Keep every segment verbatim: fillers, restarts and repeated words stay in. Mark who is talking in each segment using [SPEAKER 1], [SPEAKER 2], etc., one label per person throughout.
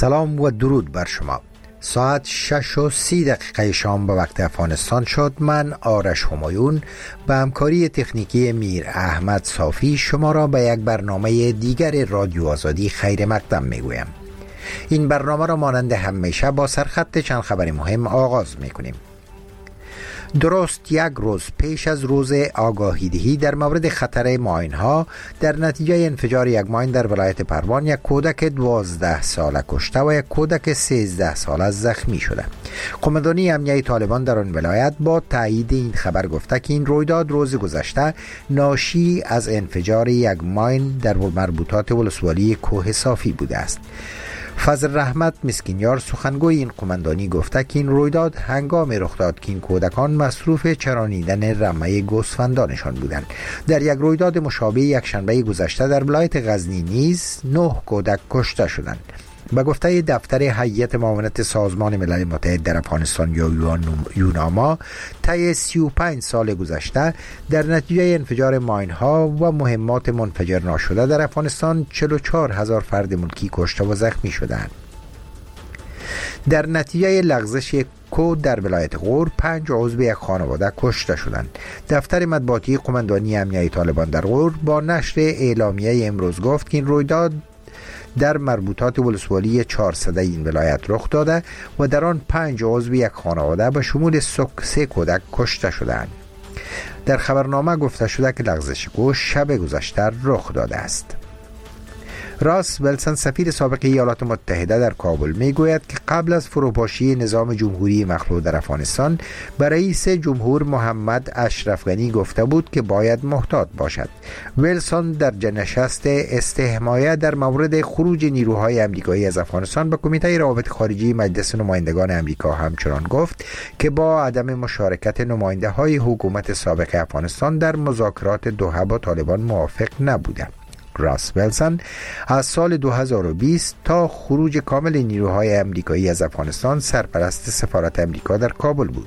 [SPEAKER 1] سلام و درود بر شما. ساعت شش و سی دقیقه شام به وقت افغانستان شد. من آرش همایون به همکاری تکنیکی میر احمد صافی شما را به یک برنامه دیگر رادیو آزادی خیر مقدم میگویم. این برنامه را مانند همیشه با سرخط چند خبر مهم آغاز میکنیم. درست یک روز پیش از روز آگاهی دهی در مورد خطر ماین ها، در نتیجه انفجار یک ماین در ولایت پروان یک کودک دوازده ساله کشته و یک کودک سیزده ساله زخمی شده. قماندانی امنیه طالبان در آن ولایت با تایید این خبر گفته که این رویداد روز گذشته ناشی از انفجار یک ماین در مربوطات ولسوالی کوه صافی بوده است. فضل رحمت مسکینیار سخنگوی این قماندانی گفته که این رویداد هنگام رخ داد که این کودکان مصروف چرانیدن رمه گوسفندانشان بودند. در یک رویداد مشابه یک شنبه گذشته در ولایت غزنی نیز نه کودک کشته شدند. به گفته دفتر هیئت معاونت سازمان ملل متحد در افغانستان یا یوناما، طی سی و پنج سال گذشته در نتیجه انفجار ماین ها و مهمات منفجر ناشده در افغانستان چهل و چهار هزار فرد ملکی کشته و زخمی شدند. در نتیجه لغزش کود در ولایت غور پنج عضو یک خانواده کشته شدند. دفتر مطبوعاتی قماندانی امنیه طالبان در غور با نشر اعلامیه امروز گفت که این رویداد در مربوطات ولسوالی چهارصد این ولایت رخ داده و در آن پنج عضو یک خانواده به شمول سه کودک کشته شدند. در خبرنامه گفته شده که لغزش کوه شب گذشته رخ داده است. راس ولسن سفیر سابق ایالات متحده در کابل میگوید که قبل از فروپاشی نظام جمهوری مخلوع در افغانستان به رئیس جمهور محمد اشرف غنی گفته بود که باید محتاط باشد. ولسن در نشست استحمایه در مورد خروج نیروهای امریکایی از افغانستان به کمیته روابط خارجی مجلس نمایندگان امریکا همچنان گفت که با عدم مشارکت نماینده های حکومت سابق افغانستان در مذاکرات دوحه با طالبان موافق نبوده. راس ولسن از سال دو هزار و بیست تا خروج کامل نیروهای امریکایی از افغانستان سرپرست سفارت امریکا در کابل بود.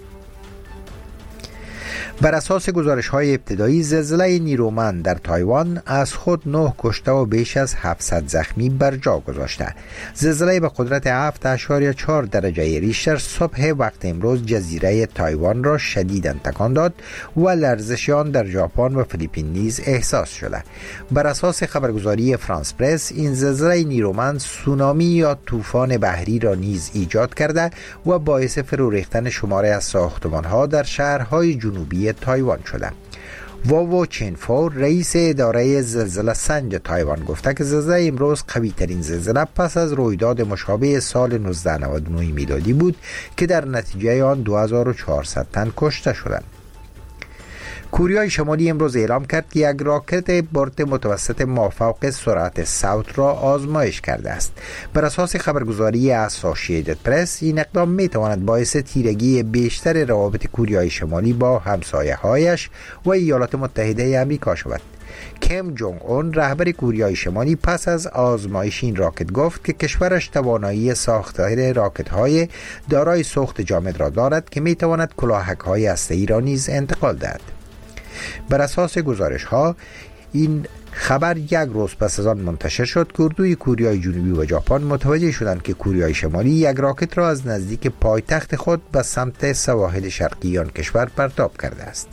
[SPEAKER 1] بر اساس گزارش‌های ابتدایی، زلزله نیرومند در تایوان از خود نه کشته و بیش از هفتصد زخمی بر جا گذاشته. زلزله به قدرت هفت اشاریه چهار درجه ریشتر صبح وقت امروز جزیره تایوان را شدیداً تکان داد و لرزش آن در ژاپن و فیلیپین نیز احساس شده. بر اساس خبرگزاری فرانس پرس، این زلزله نیرومند سونامی یا طوفان بحری را نیز ایجاد کرده و باعث فرو ریختن شماری از ساختمان‌ها در شهرهای جنوبی تایوان شده. واو چینفو رئیس اداره زلزله سنج تایوان گفته که زلزله امروز قوی ترین زلزله پس از رویداد مشابه سال نوزده نود و نه میلادی بود که در نتیجه آن دو هزار و چهارصد تن کشته شدند. کره شمالی امروز اعلام کرد که یک راکت برد متوسط مافوق سرعت صوت را آزمایش کرده است. بر اساس خبرگزاری اسوسییتد پرس، این اقدام می تواند باعث تیرگی بیشتر روابط کره شمالی با همسایه‌هایش و ایالات متحده آمریکا شود. کیم جونگ اون رهبر کره شمالی پس از آزمایش این راکت گفت که کشورش توانایی ساختن راکت‌های دارای سوخت جامد را دارد که می تواند کلاهک‌های هسته‌ای را نیز انتقال دهد. بر اساس گزارش ها، این خبر یک روز پس از آن منتشر شد که اردوی کره جنوبی و ژاپن متوجه شدند که کره شمالی یک راکت را از نزدیک پایتخت خود به سمت سواحل شرقی آن کشور پرتاب کرده است.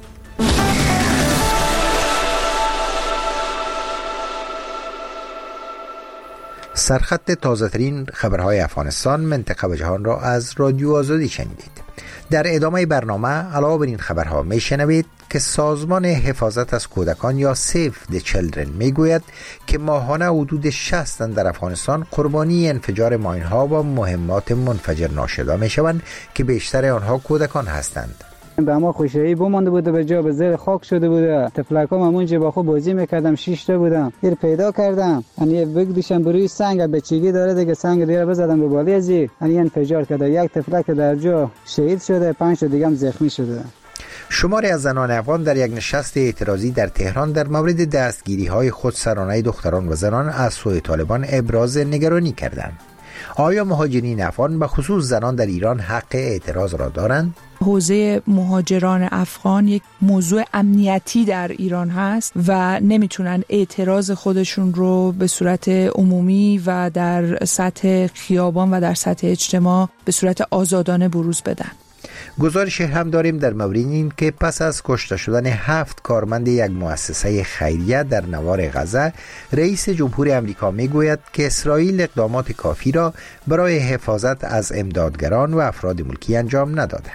[SPEAKER 1] سرخط تازه ترین خبرهای افغانستان، منطقه و جهان را از رادیو آزادی شنیدید. در ادامه برنامه علاوه بر این خبرها می شنوید که سازمان حفاظت از کودکان یا سیف د چیلدرن می گوید که ماهانه حدود شصت تن در افغانستان قربانی انفجار ماین ها و مهمات منفجر ناشده می شوند که بیشتر آنها کودکان هستند.
[SPEAKER 2] به ما خوشایی بمانده بوده، به جا به زیر خاک شده بوده. تفلکام همونجا با خود بازی میکردم، شش تا بودم. دیر پیدا کردم، یعنی بگدیشم بروی سنگ، بچگی داره دیگه، سنگ دیگه بزدم به بالی ازی، یعنی انفجار کرده. یک تفلک در جا شهید شده، پنج تا دیگه هم زخمی شده.
[SPEAKER 1] شماری از زنان افغان در یک نشست اعتراضی در تهران در مورد دستگیری های خودسرانه دختران و زنان از سوی طالبان ابراز نگرانی کردند. آیا مهاجرین افغان به خصوص زنان در ایران حق اعتراض را دارند؟
[SPEAKER 3] حوزه مهاجران افغان یک موضوع امنیتی در ایران هست و نمیتونن اعتراض خودشون رو به صورت عمومی و در سطح خیابان و در سطح اجتماع به صورت آزادانه بروز بدن.
[SPEAKER 1] گزارش هم داریم در مورد این که پس از کشته شدن هفت کارمند یک مؤسسه خیریه در نوار غزه، رئیس جمهور امریکا میگوید که اسرائیل اقدامات کافی را برای حفاظت از امدادگران و افراد ملکی انجام نداده.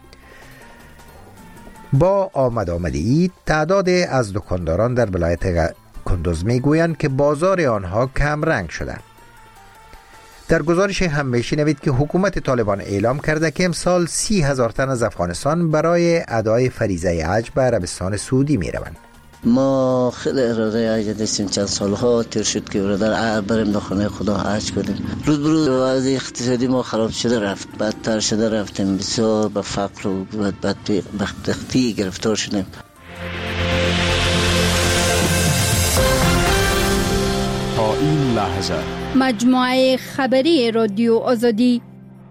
[SPEAKER 1] با آمد آمد عید، تعداد از دکانداران در ولایت کندوز میگویند که بازار آنها کم رنگ شده. در گزارش هم میشنوید که حکومت طالبان اعلام کرده که امسال سی هزار تن از افغانستان برای ادای فریضه حج به عربستان سعودی می روند.
[SPEAKER 4] ما خیلی اراده حج داشتیم، چند سالها تیر شد که برادر بریم به خانه خدا حج کنیم. روز به روز وضع اقتصادی ما خراب شده رفت، بدتر شده رفتیم، بسیار به فقر و بدبختی گرفتار شدیم.
[SPEAKER 5] تا این لحظه
[SPEAKER 6] مجموعه خبری رادیو آزادی.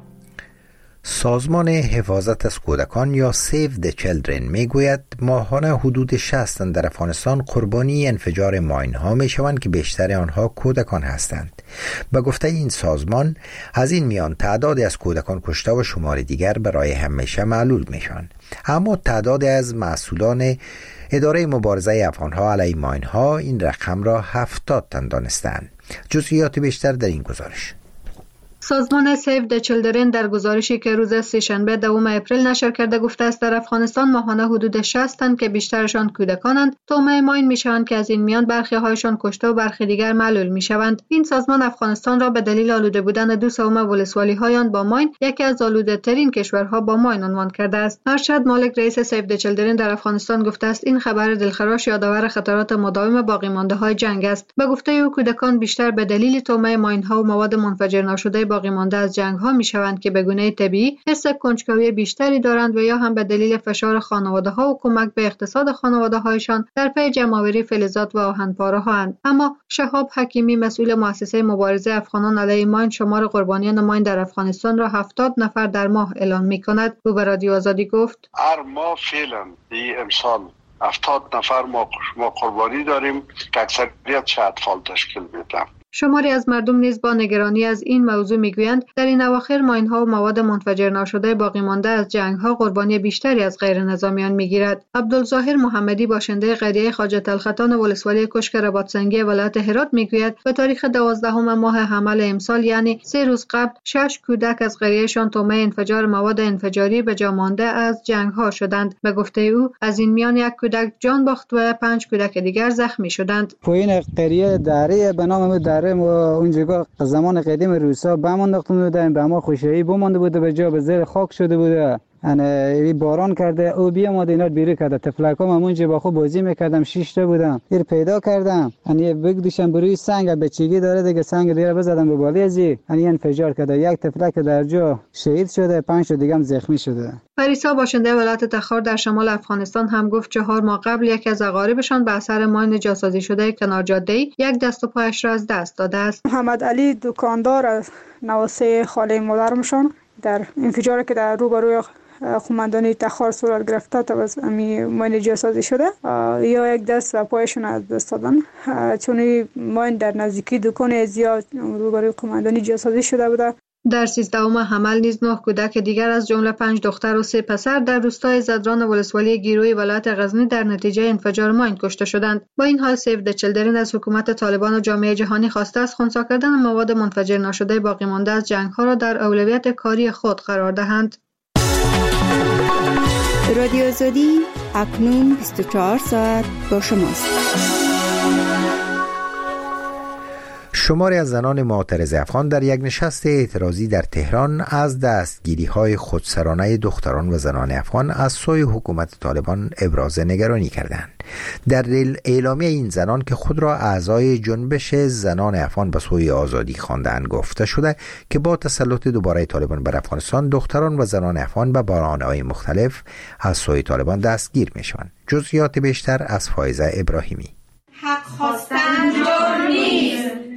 [SPEAKER 1] سازمان حفاظت از کودکان یا سیو د چیلدرن میگوید ماهانه حدود شصت تن در افغانستان قربانی انفجار ماین ها می شوند که بیشتر آنها کودکان هستند. به گفته این سازمان از این میان تعداد از کودکان کشته و شمار دیگر برای همیشه معلول می شوند. اما تعداد از مسئولان اداره مبارزه افغانها علیه ماین ها این رقم را هفتاد تن دانستند. جزئیات بیشتر در این گزارش.
[SPEAKER 7] سازمان سیو د چیلدرن در گزارشی که روز سه‌شنبه دوم اپریل نشر کرده گفته است در افغانستان ماهانه حدود شصت تن که بیشترشان کودکانند تومه ماین میشوند که از این میان برخی هایشان کشته و برخی دیگر معلول میشوند. این سازمان افغانستان را به دلیل آلوده بودن دو سوم ولسوالی هایان با ماین یکی از آلوده ترین کشورها با ماین عنوان کرده است. ارشد مالک رئیس سیو د چیلدرن در افغانستان گفته است این خبر دلخراش یادآور خطرات مداوم باقی مانده های جنگ است. به گفته او کودکان بیشتر به دلیل تومه ماین ها و مواد منفجر ناشده باقی مانده از جنگ ها می شوند که به گونه طبیعی حس کنجکاوی بیشتری دارند و یا هم به دلیل فشار خانواده ها و کمک به اقتصاد خانواده هایشان در پی جمع‌آوری فلزات و آهن‌پاره ها اند. اما شهاب حکیمی مسئول مؤسسه مبارزه افغانان علیه ماین شمار قربانیان ماین در افغانستان را هفتاد نفر در ماه اعلام می کند. او به رادیو آزادی گفت
[SPEAKER 8] هر ماه فعلا این امسال هفتاد نفر ما ما قربانی داریم که اکثریت اطفال تشکیل میدن.
[SPEAKER 7] شماری از مردم نیز با نگرانی از این موضوع میگویند در این اواخر ماین‌ها و مواد منفجر ناشده باقی مانده از جنگ‌ها قربانی بیشتری از غیر نظامیان میگیرد. عبدالظاهر محمدی باشنده قریه خواجه تلختان ولسوالی کشک رباطسنگی ولایت هرات میگوید به تاریخ دوازدهم ماه حمل امسال یعنی سه روز قبل شش کودک از قریهشان تومه انفجار مواد انفجاری به جا مانده از جنگ‌ها شدند. به گفته او از این میان یک کودک جان باخت و پنج کودک دیگر زخمی شدند.
[SPEAKER 2] پایین قریه دره به نام و اونجا زمان قدیم روسا بم انداخته بودن، به ما خوشایی بمانده بوده، به جا به زیر خاک شده بوده. یعنی باران کرده او بیا ما اینا بیرون کرده. تفلکام همونجا با خود بازی میکردم، شش تا بودم. ایر پیدا کردم، یعنی بگذاشتم بروی سنگ، بچگی داره دیگه، سنگ دیگه بزدم به بالی ازی، یعنی انفجار کرده. یک تفلک در جا شهید شده، پنج تا دیگه هم زخمی شده.
[SPEAKER 7] پریسا باشنده ولایت تخار در شمال افغانستان هم گفت چهار ماه قبل یکی از اقاربشان به اثر ماین جاسازی شده کنار جاده‌ای یک دست و پایش را از دست داده است.
[SPEAKER 9] محمد علی دکاندار نواسه خاله مادرمشان در انفجاری که در روبروی قماندانی تخار صورت گرفته تا از امی ماین جاسازی شده یا یک دست و پایشون از دست دادن، چون ماین در نزدیکی دکان زیاد روبروی قماندانی جاسازی شده بوده.
[SPEAKER 7] در سیزدهم حمل نیز نه کودک دیگر از جمله پنج دختر و سه پسر در روستای زدران ولسوالی گیروی ولایت غزنی در نتیجه انفجار ماین کشته شدند. با این حال سیو د چیلدرن از حکومت طالبان و جامعه جهانی خواسته است خنثی کردن مواد منفجر ناشده باقی مانده از جنگ‌ها را در اولویت کاری خود قرار دهند.
[SPEAKER 6] رادیو آزادی اکنون بیست و چهار ساعت با شماست.
[SPEAKER 1] شماری از زنان معترض افغان در یک نشست اعتراضی در تهران از دستگیری‌های خودسرانه دختران و زنان افغان از سوی حکومت طالبان ابراز نگرانی کردند. در اعلامیه این زنان که خود را اعضای جنبش زنان افغان به سوی آزادی خواندند گفته شده که با تسلط دوباره طالبان بر افغانستان دختران و زنان افغان به بهانه‌های مختلف از سوی طالبان دستگیر می‌شوند. جزئیات بیشتر از فائزه ابراهیمی.
[SPEAKER 10] حق خواستن جرم نیست.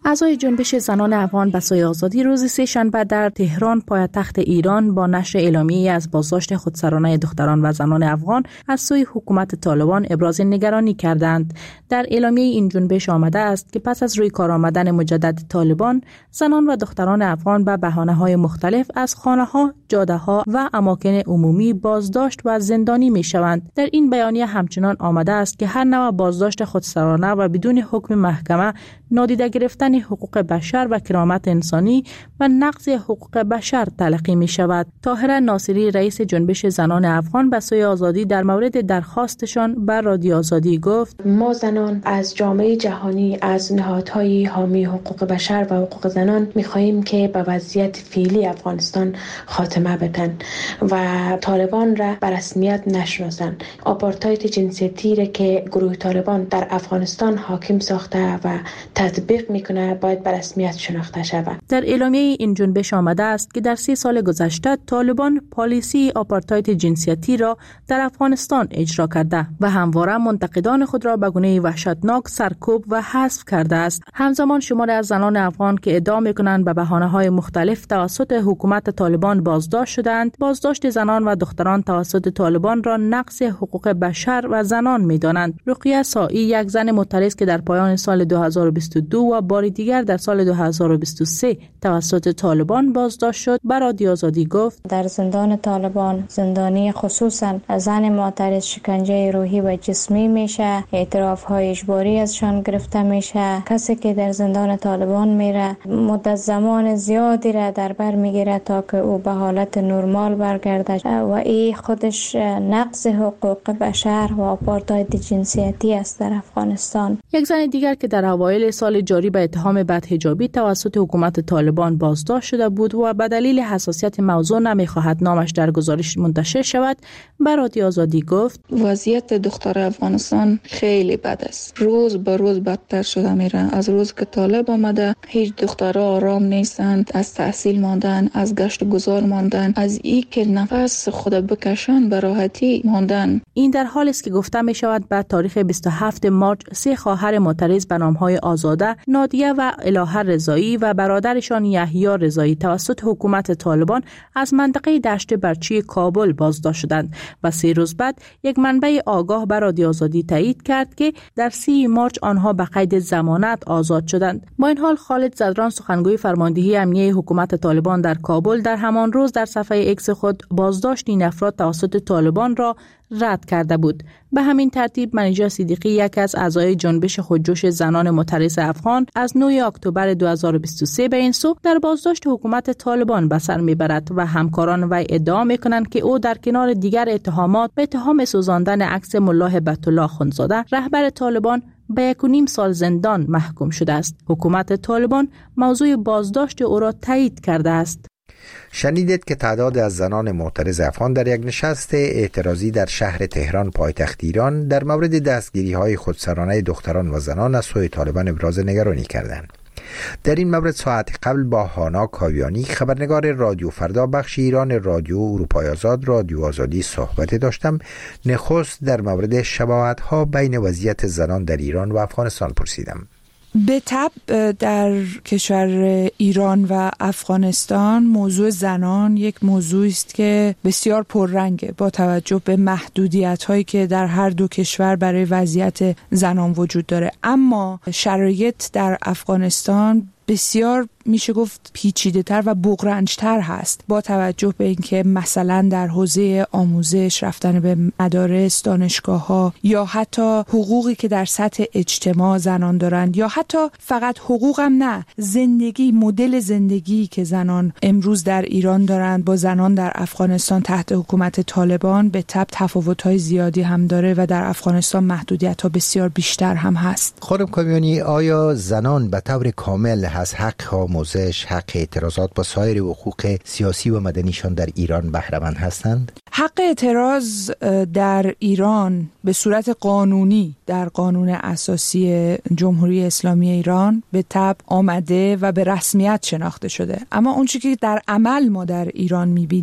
[SPEAKER 10] اعضای جنبش زنان افغان به سوی آزادی روز سه شنبه در تهران پایتخت ایران با نشر اعلامیه‌ای از بازداشت خودسرانه دختران و زنان افغان از سوی حکومت طالبان ابراز نگرانی کردند. در اعلامیه این جنبش آمده است که پس از روی کار آمدن مجدد طالبان، زنان و دختران افغان به بهانه‌های مختلف از خانه‌ها، جاده‌ها و اماکن عمومی بازداشت و زندانی می‌شوند. در این بیانیه همچنان آمده است که هر نوع بازداشت خودسرانه و بدون حکم محکمه، نادیده گرفتن حقوق بشر و کرامت انسانی و نقض حقوق بشر تلقی می شود. طاهره ناصری رئیس جنبش زنان افغان به سوی آزادی در مورد درخواستشان بر رادیو آزادی گفت:
[SPEAKER 11] ما زنان از جامعه جهانی، از نهادهای حامی حقوق بشر و حقوق زنان می خواهیم که به وضعیت فعلی افغانستان خاتمه بدن و طالبان را به رسمیت نشناسند. آپارتاید جنسیتی را که گروه طالبان در افغانستان حاکم ساخته و تطبیق میکنه باید به رسمیت شناخته شود.
[SPEAKER 10] در اعلامیه این جنبش آمده است که در سی سال گذشته طالبان پالیسی آپارتاید جنسیتی را در افغانستان اجرا کرده و همواره منتقدان خود را به گونه وحشتناک سرکوب و حذف کرده است. همزمان شماری از زنان افغان که ادعا میکنند به بهانه‌های مختلف توسط حکومت طالبان بازداشت شدند، بازداشت زنان و دختران توسط طالبان را نقض حقوق بشر و زنان میدانند. رقیه سائی، یک زن معترض که در پایان سال دو هزار و بیست و دو و بار دیگر در سال دو هزار و بیست و سه توسط طالبان بازداشت شد، به رادیو آزادی گفت:
[SPEAKER 12] در زندان طالبان زندانی خصوصا زن معترض شکنجه روحی و جسمی میشه، اعتراف های اجباری ازشان گرفته میشه. کسی که در زندان طالبان میره مدت زمان زیادی را در بر میگیره تا که او به حالت نرمال برگرده و این خودش نقض حقوق بشر و آپارتاید جنسیتی است در افغانستان.
[SPEAKER 10] یک زن دیگر که در اوایل سال جاری به اتهام بدحجابی توسط حکومت طالبان بازداشت شده بود و به دلیل حساسیت موضوع نمیخواهد نامش در گزارش منتشر شود، به رادیو آزادی گفت:
[SPEAKER 13] وضعیت دختر افغانستان خیلی بد است. روز به روز بدتر شده میره. از روز که طالب آمده هیچ دخترها آرام نیستند، از تحصیل ماندن، از گشت و گذار ماندن، از ای که نفس خود بکشن به راحتی ماندن.
[SPEAKER 10] این در حالی است که گفته می شود بعد تاریخ بیست و هفتم مارس سه خواهر معترض به نامهای آزاده، نادیه و الهه رضایی و برادرشان یحیی رضایی توسط حکومت طالبان از منطقه دشت برچی کابل بازداشت شدند و سه روز بعد یک منبع آگاه به رادیو آزادی تایید کرد که در سی مارس آنها به قید ضمانت آزاد شدند. با این حال خالد زدران، سخنگوی فرماندهی امنیه حکومت طالبان در کابل، در همان روز در صفحه ایکس خود بازداشت این افراد توسط طالبان را رد کرده بود. به همین ترتیب منیژه صدیقی، یک از اعضای جنبش خودجوش زنان معترض افغان، از نه اکتبر دو هزار و بیست و سه به این سو در بازداشت حکومت طالبان به سر میبرد و همکاران وی ادعا میکنند که او در کنار دیگر اتهامات به اتهام سوزاندن عکس ملا هبت الله اخوندزاده، رهبر طالبان، به یک و نیم سال زندان محکوم شده است. حکومت طالبان موضوع بازداشت او را تایید کرده است.
[SPEAKER 1] شنیدید که تعداد از زنان معترض افغان در یک نشست اعتراضی در شهر تهران پایتخت ایران در مورد دستگیری‌های خودسرانه دختران و زنان از سوی طالبان ابراز نگرانی کردند. در این مورد ساعت قبل با هانا کاویانی، خبرنگار رادیو فردا بخش ایران رادیو اروپای آزاد رادیو آزادی صحبت داشتم. نخست در مورد شباهت‌ها بین وضعیت زنان در ایران و افغانستان پرسیدم.
[SPEAKER 3] به طبع در کشور ایران و افغانستان موضوع زنان یک موضوعی است که بسیار پررنگه با توجه به محدودیت هایی که در هر دو کشور برای وضعیت زنان وجود داره. اما شرایط در افغانستان بسیار میشه گفت پیچیده تر و بغرنج‌تر هست با توجه به اینکه مثلا در حوزه آموزش، رفتن به مدارس، دانشگاه‌ها یا حتی حقوقی که در سطح اجتماع زنان دارند یا حتی فقط حقوق هم نه، زندگی، مدل زندگی که زنان امروز در ایران دارند با زنان در افغانستان تحت حکومت طالبان به تبع تفاوت‌های زیادی هم داره و در افغانستان محدودیت‌ها بسیار بیشتر هم هست.
[SPEAKER 1] خانم کاویانی، آیا زنان به طور کامل از حق آموزش، حق اعتراضات با سایر حقوق سیاسی و مدنیشان در ایران بهره‌مند هستند؟
[SPEAKER 3] حق اعتراض در ایران به صورت قانونی در قانون اساسی جمهوری اسلامی ایران به طبع آمده و به رسمیت شناخته شده. اما اون چیزی که در عمل ما در ایران می‌بینیم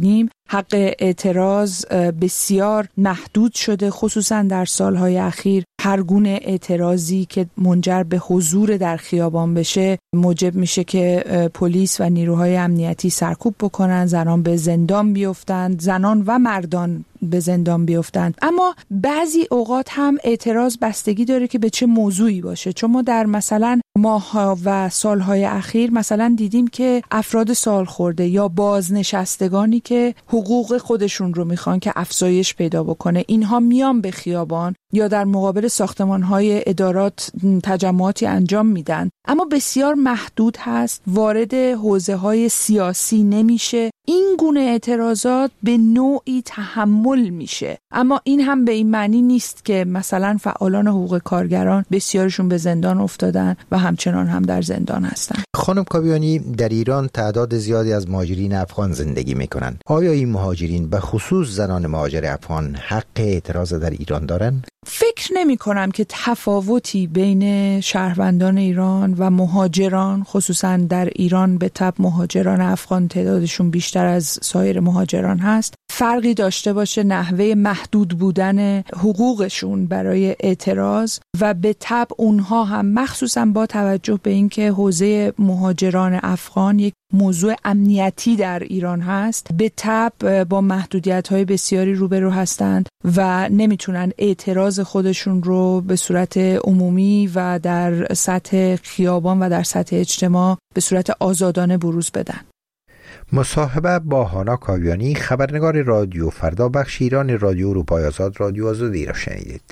[SPEAKER 3] حق اعتراض بسیار محدود شده، خصوصا در سالهای اخیر هر گونه اعتراضی که منجر به حضور در خیابان بشه موجب میشه که پلیس و نیروهای امنیتی سرکوب بکنن، زنان به زندان بیفتند، زنان و مردان به زندان بیفتند. اما بعضی اوقات هم اعتراض بستگی داره که به چه موضوعی باشه، چون ما در مثلا ماه‌ها و سالهای اخیر مثلا دیدیم که افراد سالخورده یا بازنشستگانی که حقوق خودشون رو میخوان که افزایش پیدا بکنه، اینها میان به خیابان یا در مقابل ساختمان‌های ادارات تجمعاتی انجام میدن، اما بسیار محدود هست، وارد حوزه‌های سیاسی نمیشه. این گونه اعتراضات به نوعی تحمل میشه، اما این هم به این معنی نیست که مثلا فعالان حقوق کارگران بسیارشون به زندان افتادن و همچنان هم در زندان هستن.
[SPEAKER 1] خانم کاویانی، در ایران تعداد زیادی از مهاجرین افغان زندگی میکنن. آیا این مهاجرین به خصوص زنان مهاجر افغان حق اعتراض در ایران دارن؟
[SPEAKER 3] فکر نمی کنم که تفاوتی بین شهروندان ایران و مهاجران، خصوصا در ایران به تبع مهاجران افغان تعدادشون بیشتر از سایر مهاجران هست، فرقی داشته باشه نحوه محدود بودن حقوقشون برای اعتراض و به تبع اونها هم مخصوصا با توجه به اینکه حوزه مهاجران افغان یک موضوع امنیتی در ایران هست، به تبع با محدودیت‌های بسیاری روبرو هستند و نمیتونن اعتراض خودشون رو به صورت عمومی و در سطح خیابان و در سطح اجتماع به صورت آزادانه بروز بدن.
[SPEAKER 1] مصاحبه با هانا کاویانی، خبرنگار رادیو فردا، بخش ایران رادیو اروپای آزاد، رادیو آزادی را شنیدید.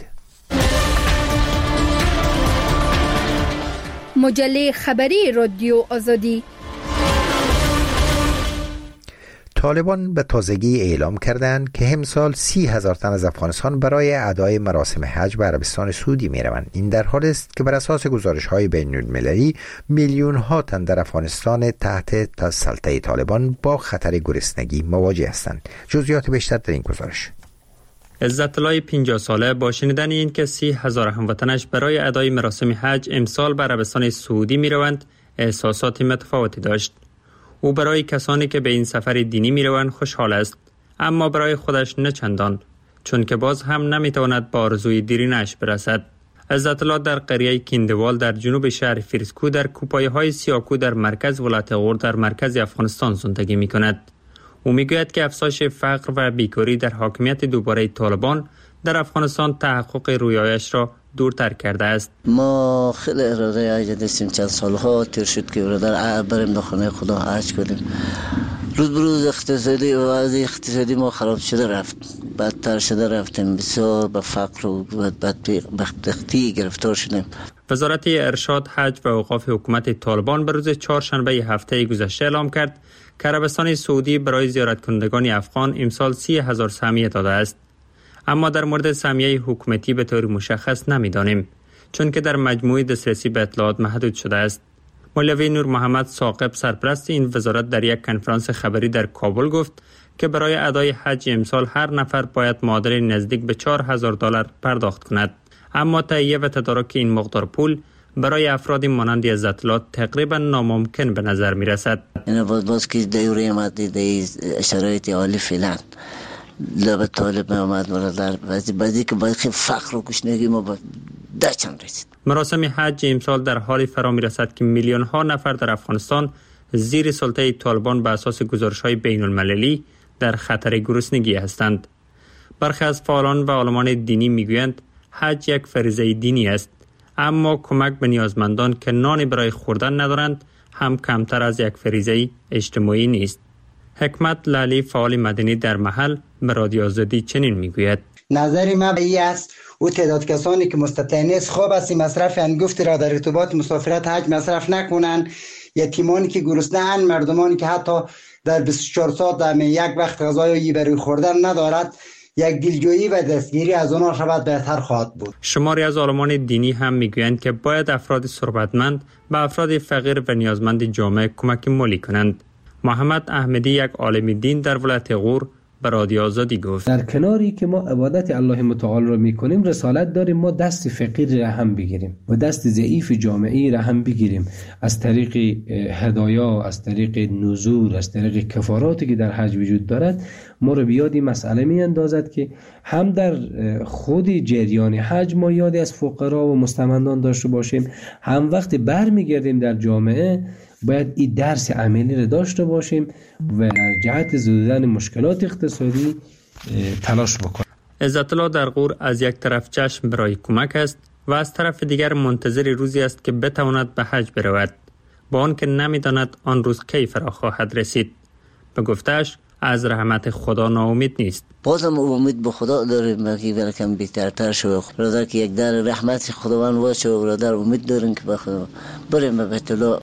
[SPEAKER 14] مجله خبری رادیو آزادی.
[SPEAKER 1] طالبان به تازگی اعلام کردند که امسال سی هزار تن از افغانستان برای ادای مراسم حج به عربستان سعودی می روند. این در حالی است که بر اساس گزارش های بین المللی میلیون ها تن در افغانستان تحت سلطه طالبان با خطر گرسنگی مواجه هستند. جزئیات بیشتر در این گزارش.
[SPEAKER 15] عزت الله پنجاه ساله با شنیدن این که سی هزار هموطنش برای ادای مراسم حج امسال به عربستان سعودی می روند احساسات متفاوتی داشت. او برای کسانی که به این سفر دینی می روند خوشحال است، اما برای خودش نه چندان، چون که باز هم نمی تواند با آرزوی دیرینش برسد. عزت الله در قریه کیندوال در جنوب شهر فیرسکو در کوپایه های سیاکو در مرکز ولایت غور در مرکز افغانستان زندگی می کند. او می گوید که افزایش فقر و بیکاری در حاکمیت دوباره طالبان در افغانستان تحقق رویایش را دورتر کرده است.
[SPEAKER 4] ما خیلی اراده حج داشتیم، چند سالها تیر شد که برادر بریم به خانه خدا حج کنیم. روز بروز اقتصادی و وضع اقتصادی ما خراب شده رفت، بدتر شده رفتیم، بسیار به فقر و بدبختی گرفتار شدیم.
[SPEAKER 15] وزارت ارشاد، حج و اوقاف حکومت طالبان به روز چهارشنبه هفته گذشته اعلام کرد که عربستان سعودی برای زیارت کنندگان افغان امسال سی هزار سهمیه داده است. اما در مورد سهمیه حکومتی به طور مشخص نمی‌دانیم، چون که در مجموعه دسترسی به اطلاعات محدود شده است. مولوی نور محمد ثاقب، سرپرست این وزارت، در یک کنفرانس خبری در کابل گفت که برای ادای حج امسال هر نفر باید معادل نزدیک به چهار هزار دلار پرداخت کند، اما تهیه و تدارک این مقدار پول برای افرادی مانند عزت الله تقریبا ناممکن به نظر می رسد.
[SPEAKER 4] این باز باز که دوره مادی در شرایط عالی فعلا لابد طالب آمد برادر بعضی بعضی که باید خیلی فقر و گشنگی ما با دچم رسید.
[SPEAKER 15] مراسم حج امسال در حالی فرا می رسد که میلیون ها نفر در افغانستان زیر سلطه طالبان به اساس گزارش های بین المللی در خطر گرسنگی هستند. برخی از فعالان و عالمان دینی می گویند حج یک فریضه دینی است، اما کمک به نیازمندان که نان برای خوردن ندارند هم کمتر از یک فریضه اجتماعی نیست. حکمت لالی، فعال مدنی در محل، به رادیو آزادی چنین میگوید:
[SPEAKER 16] نظری من به این است او تعداد کسانی که مستطیع نیست خوب است مصرف انگفت را در ارتباط مسافرت حج مصرف نکنند. یتیمانی که گرسنه اند، مردمانی که حتی در بیست و چهار ساعت در یک وقت غذایی برای خوردن ندارد، یک دلجویی و دستگیری از آنها شود بهتر خواهد بود.
[SPEAKER 15] شماری از عالمان دینی هم میگویند که باید افراد ثروتمند به افراد فقیر و نیازمند جامعه کمک مالی کنند. محمد احمدی، یک عالم دین در ولایت غور، به رادیو آزادی گفت.
[SPEAKER 17] در کناری که ما عبادت الله متعال را میکنیم رسالت داریم ما دست فقیر را هم بگیریم و دست ضعیف جامعه را هم بگیریم از طریق هدایا، از طریق نذور، از طریق کفاراتی که در حج وجود دارد. ما رو بیاد این مسئله می اندازد که هم در خود جریان حج ما یادی از فقرا و مستمندان داشته باشیم، هم وقتی برمیگردیم در جامعه باید این درس عملی را داشته باشیم و جهت زدودن مشکلات اقتصادی تلاش بکنیم.
[SPEAKER 15] عزت الله در غور از یک طرف چشم برای کمک است و از طرف دیگر منتظر روزی است که بتواند به حج برود، با آن که نمیداند آن روز کی فرا خواهد رسید. به گفته‌اش از رحمت خدا ناامید نیست.
[SPEAKER 4] بازم امید به خدا داریم که بلکه بهترتر شود. برادر که یک در رحمت خداوند باشه و برادر امید داریم که به خدا بریم به بیت الله.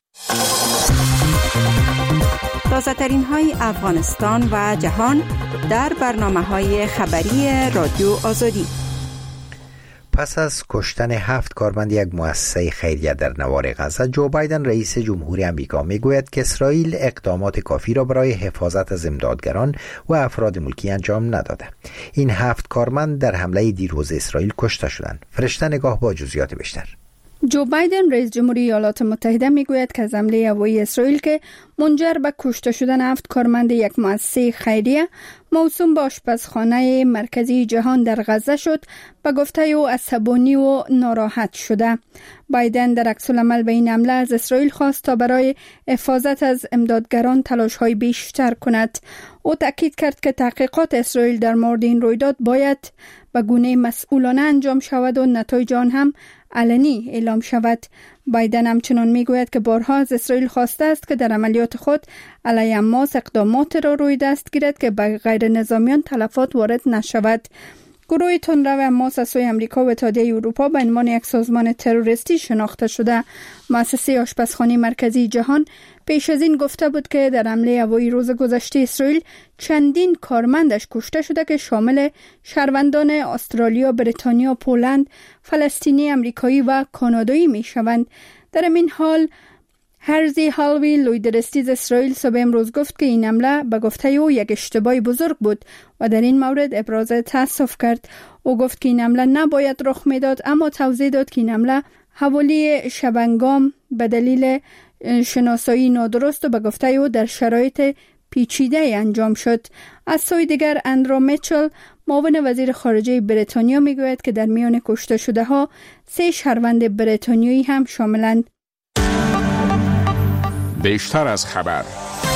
[SPEAKER 6] تازه ترین های افغانستان و جهان در برنامه های خبری رادیو آزادی.
[SPEAKER 1] پس از کشتن هفت کارمند یک مؤسسه خیریه در نوار غزه، جو بایدن رئیس جمهوری آمریکا میگوید که اسرائیل اقدامات کافی را برای حفاظت از امدادگران و افراد ملکی انجام نداده. این هفت کارمند در حمله دیروز اسرائیل کشته شدند. فرشته نگاه با جزئیات بیشتر.
[SPEAKER 14] جو بایدن رئیس جمهوری ایالات متحده میگوید که از حمله هوایی اسرائیل که منجر به کشته شدن هفت کارمند یک مؤسسه خیریه موسوم به آشپزخانه مرکزی جهان در غزه شد، به گفته او عصبانی و ناراحت شده. بایدن در عکس العمل به این حمله از اسرائیل خواست تا برای حفاظت از امدادگران تلاش‌های بیشتر کند. او تاکید کرد که تحقیقات اسرائیل در مورد این رویداد باید به گونه مسئولانه انجام شود و نتایج آن هم علنی اعلام شود. بایدن همچنان میگوید که بارها از اسرائیل خواسته است که در عملیات خود علیه حماس اقدامات را روی دست گیرد که به غیر نظامیان تلفات وارد نشود. گروه تندرو حماس از سوی امریکا و اتحادیه اروپا به عنوان یک سازمان تروریستی شناخته شده. مؤسسه آشپزخانه مرکزی جهان پیش از این گفته بود که در حمله هوایی روز گذشته اسرائیل چندین کارمندش کشته شده که شامل شهروندان استرالیا، بریتانیا، پولند، فلسطینی، امریکایی و کانادایی می شوند. در این حال هرزی هالوی لویدرستیز اسرائیل صبح امروز گفت که این حمله به گفته او یک اشتباه بزرگ بود و در این مورد ابراز تأسف کرد. او گفت که این حمله نباید رخ میداد، اما توضیح داد که این حمله حوالی شبنگام به دلیل شناسایی نادرست و به گفته او در شرایط پیچیده انجام شد. از سوی دیگر اندرو میچل معاون وزیر خارجه بریتانیا میگوید که در میان کشته شده ها سه شهروند بریتانیایی هم شاملند.
[SPEAKER 5] بیشتر از خبر.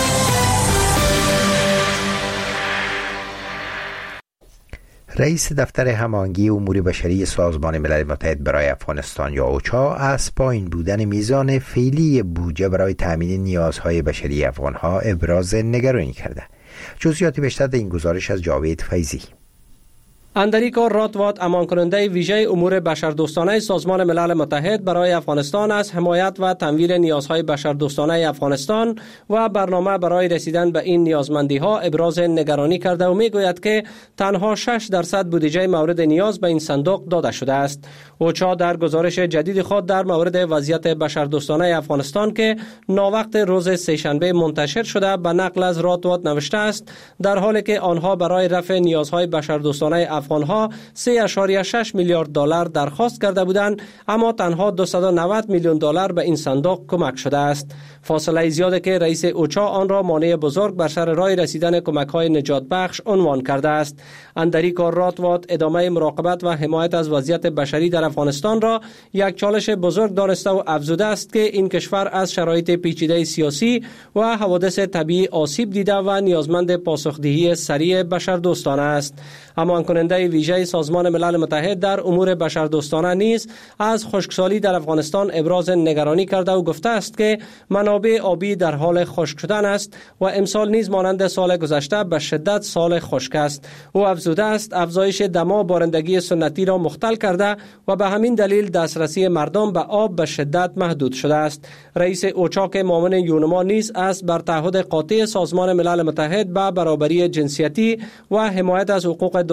[SPEAKER 1] رئیس دفتر هماهنگی امور بشری سازمان ملل متحد برای افغانستان یا اوچا از پایین بودن میزان فعلی بودجه برای تامین نیازهای بشری افغانها ابراز نگرانی کرده. جزئیات بیشتر در این گزارش از جاوید فیضی.
[SPEAKER 18] اندریکا راتوات، امان کننده ویژه امور بشردوستانه سازمان ملل متحد برای افغانستان، از حمایت و تمویل نیازهای بشردوستانه افغانستان و برنامه برای رسیدن به این نیازمندی ها ابراز نگرانی کرده و می گوید که تنها شش درصد بودجه مورد نیاز به این صندوق داده شده است. اوچا در گزارش جدید خود در مورد وضعیت بشردوستانه افغانستان که ناوقت روز سه‌شنبه منتشر شده به نقل از راتوات نوشته است در حالی که آنها برای رفع نیازهای بشردوستانه افغانها سه اشاریه شش میلیارد دلار درخواست کرده بودند، اما تنها دویست و نود میلیون دلار به این صندوق کمک شده است. فاصله زیاده که رئیس اوچا آن را مانع بزرگ بر سر راه رسیدن کمک‌های نجات بخش عنوان کرده است. اندریکا راتوات ادامه مراقبت و حمایت از وضعیت بشری در افغانستان را یک چالش بزرگ دانسته و افزوده است که این کشور از شرایط پیچیده سیاسی و حوادث طبیعی آسیب دیده و نیازمند پاسخدهی سریع بشردوستانه است. امان کننده ویژه سازمان ملل متحد در امور بشردوستانه نیز از خشکسالی در افغانستان ابراز نگرانی کرده و گفته است که منابع آبی در حال خشک شدن است و امسال نیز مانند سال گذشته به شدت سال خشک است. او افزوده است افزایش دما بارندگی سنتی را مختل کرده و به همین دلیل دسترسی مردم به آب به شدت محدود شده است. رئیس اوچا که معاون یونما نیز است بر تعهد قاطع سازمان ملل متحد به برابری جنسیتی و حمایت از حقوق دختران و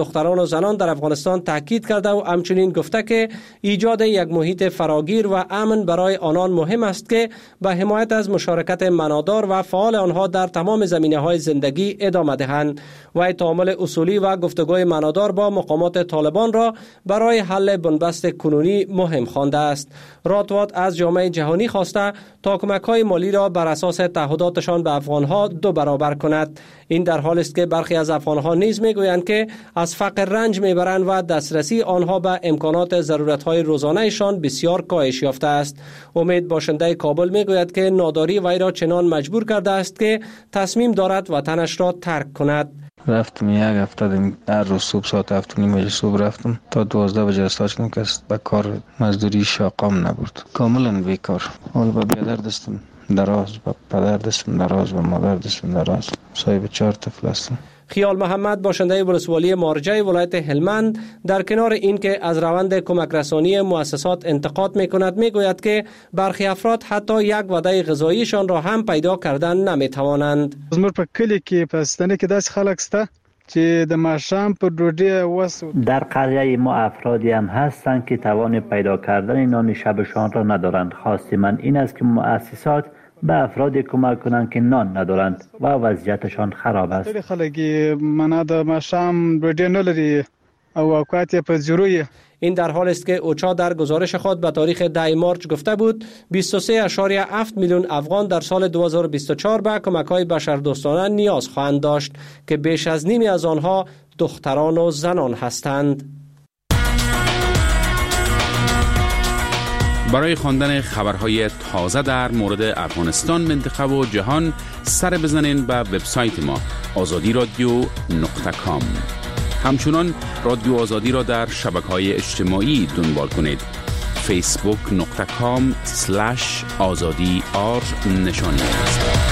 [SPEAKER 18] و زنان در افغانستان تاکید کرده و همچنین گفته که ایجاد یک محیط فراگیر و امن برای آنان مهم است که به حمایت از مشارکت معنادار و فعال آنها در تمام زمینه‌های زندگی ادامه دهند و تعامل اصولی و گفتگوی معنادار با مقامات طالبان را برای حل بنبست کنونی مهم خوانده است. راتوات از جامعه جهانی خواسته تا کمک‌های مالی را بر اساس تعهداتشان به افغان‌ها دو برابر کند. این در حالی است که برخی از افغان‌ها نیز می‌گویند که از فقر رنج می‌برند و دسترسی آنها به امکانات ضرورت‌های روزانه‌شان بسیار کاهش یافته است. امید باشنده کابل می‌گوید که ناداری وی را چنان مجبور کرده است که تصمیم دارد وطنش را ترک کند.
[SPEAKER 19] رفتم یک هفته در روز صبح ساعت هفت و نیم بجه صبح رفتم تا دوازده بجه استاج کنم که به کار مزدوری شاقام نبود، کاملا بیکار. حال با بیادر دستم دراز، با پدر دستم دراز، با مادر دستم دراز، صاحب چهار طفل هستم.
[SPEAKER 18] خیال محمد باشنده ولسوالی مارجه ولایت هلمند در کنار اینکه از روند کمک رسانی مؤسسات انتقاد میکند میگوید که برخی افراد حتی یک وعده غذاییشان را هم پیدا کردن نمیتوانند.
[SPEAKER 20] زموږ په کلی کې په ستنه کې داسې خلک شته چې د ماښام په ډوډۍ وس.
[SPEAKER 21] در قریه ما افرادی هم هستند که توان پیدا کردن نان شبشان را ندارند. خواسته من این است که مؤسسات به افرادی کمک کنند که نان ندارند و وضعیتشان خراب است.
[SPEAKER 20] خلک منه د ماښام ډوډۍ نه لري او اوقات یې په زیروی.
[SPEAKER 18] این در حال است که اوچا در گزارش خود به تاریخ ده مارچ گفته بود بیست و سه ممیز هفت میلیون افغان در سال دو هزار و بیست و چهار به کمک‌های بشردوستانه نیاز خواهند داشت که بیش از نیمی از آنها دختران و زنان هستند.
[SPEAKER 22] برای خواندن خبرهای تازه در مورد افغانستان، منطقه و جهان سر بزنین به وبسایت ما آزادی رادیو نقطه کام. همچنان رادیو آزادی را در شبکه‌های اجتماعی دنبال کنید. فیسبوک نقطه کام سلش آزادی آر نشانی است.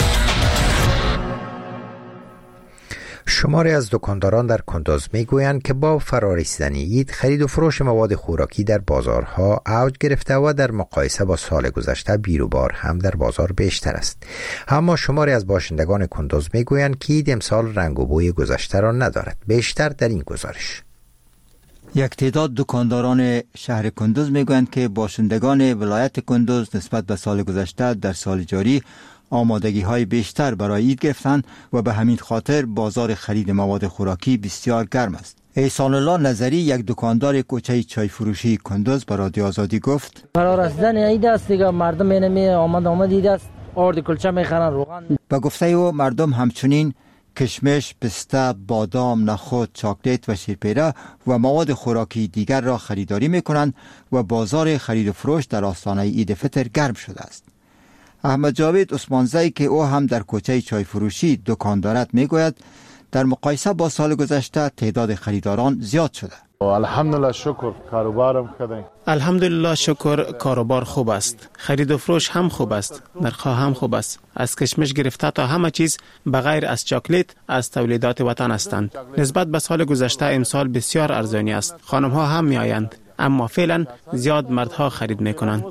[SPEAKER 1] شماری از دکانداران در کندوز میگویند که با فرارسیدن عید خرید و فروش مواد خوراکی در بازارها اوج گرفته و در مقایسه با سال گذشته بیروبار هم در بازار بیشتر است. اما شماری از باشندگان کندوز میگویند که عید امسال رنگ و بوی گذشته را ندارد. بیشتر در این گزارش.
[SPEAKER 23] یک تعداد دکانداران شهر کندوز میگویند که باشندگان ولایت کندوز نسبت به سال گذشته در سال جاری آمادگی های بیشتر برای عید گرفتند و به همین خاطر بازار خرید مواد خوراکی بسیار گرم است. احسان الله نظری، یک دکاندار کوچه چای فروشی کندوز، به رادیو آزادی گفت:
[SPEAKER 24] فرارسیدن عید است دیگه، مردم اینمی آمد آمد عید است، آرد کلچه میخرن، روغن.
[SPEAKER 23] به گفته او مردم همچنین کشمش، پسته، بادام، نخود، چاکلیت و شیرپیره و مواد خوراکی دیگر را خریداری میکنند و بازار خرید و فروش در آستانه عید فطر گرم شده است. احمد جاوید عثمانزی که او هم در کوچه چای فروشی دکان دارد میگوید در مقایسه با سال گذشته تعداد خریداران زیاد شده.
[SPEAKER 25] الحمدلله شکر کاروبارم کردیم.
[SPEAKER 26] الحمدلله شکر کاروبار خوب است. خرید و فروش هم خوب است. نرخ‌ها هم خوب است. از کشمش گرفته تا همه چیز بغیر از چاکلیت از تولیدات وطن هستند. نسبت به سال گذشته امسال بسیار ارزانی است. خانم‌ها هم میآیند. اما فعلا زیاد مردها خرید میکنند.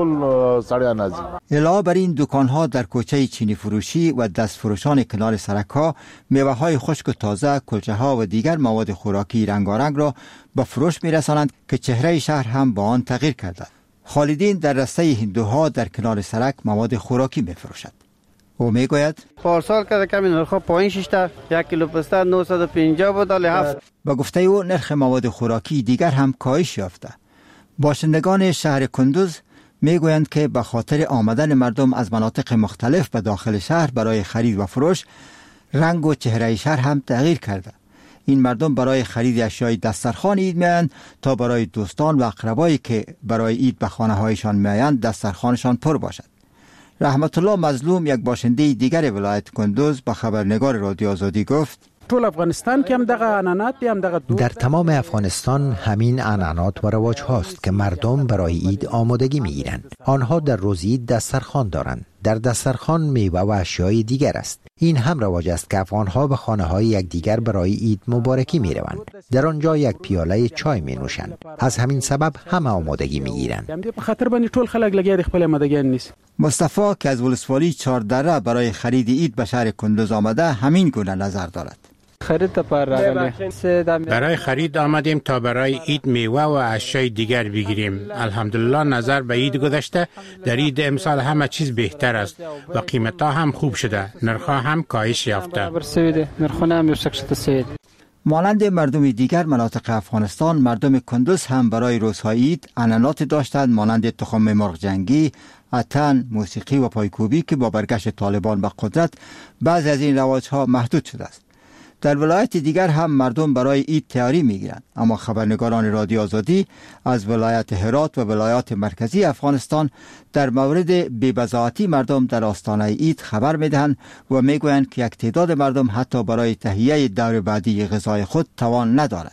[SPEAKER 23] علاوه بر این دکانها در کوچه چینی فروشی و دست فروشان کنار سرک‌ها میوه های خشک و تازه، کلچه ها و دیگر مواد خوراکی رنگارنگ را به فروش میرسانند که چهره شهر هم با آن تغییر کرده. خالدین در رسته هندوها در کنار سرک مواد خوراکی میفروشد. او میگوید
[SPEAKER 27] پارسال که کمی نرخ پایین ششته، یک کیلو پسته نهصد و پنجاه بود ولی هفت.
[SPEAKER 23] با گفته او نرخ مواد خوراکی دیگر هم کاهش یافته. باشندگان شهر کندوز میگویند که به خاطر آمدن مردم از مناطق مختلف به داخل شهر برای خرید و فروش، رنگ و چهره شهر هم تغییر کرده. این مردم برای خرید اشیای دسترخوان عید میآیند تا برای دوستان و اقربایی که برای عید به خانه هایشان میآیند دسترخوانشان پر باشد. رحمت الله مظلوم، یک باشنده دیگر ولایت کندوز، به خبرنگار رادیو آزادی گفت:
[SPEAKER 28] ټول افغانستان کې هم دغه عنعنات دي، هم دغه
[SPEAKER 1] در تمام افغانستان همین عنعنات و رواج هاست که مردم برای عید آمادگی میگیرند. آنها در روز عید دسترخوان دارند. در دسترخوان میوه و اشیای دیگر است. این هم رواج است که افغانها به خانه های یکدیگر برای عید مبارکی می روند. در آنجا یک پیاله چای می نوشند. از همین سبب هم آمادگی می گیرند.
[SPEAKER 28] په خاطر باندې ټول خلک لګیا د خپل آمادګي نیسي.
[SPEAKER 23] مصطفی که از ولسوالی چهاردره برای خرید عید به شهر کندوز آمده همین گونه نظر دارد.
[SPEAKER 28] خرید پر
[SPEAKER 2] برای خرید آمدیم تا برای عید میوه و اشیاء دیگر بگیریم. الحمدلله نظر به عید گذشته در عید امسال همه چیز بهتر است و قیمت ها هم خوب شده، نرخ هم کاهش یافته.
[SPEAKER 23] مانند مردم دیگر مناطق افغانستان، مردم کندوز هم برای روزهای عید عنعنات داشتند مانند تخم مرغ جنگی، اتن، موسیقی و پایکوبی که با برگشت طالبان به قدرت بعضی از این رواج‌ها محدود شده است. در ولایت دیگر هم مردم برای عید تیاری می‌گیرند، اما خبرنگاران رادیو آزادی از ولایت هرات و ولایات مرکزی افغانستان در مورد بی‌بضاعتی مردم در آستانه عید خبر می‌دهند و می‌گویند که یک تعداد مردم حتی برای تهیه دور بعدی غذای خود توان ندارد.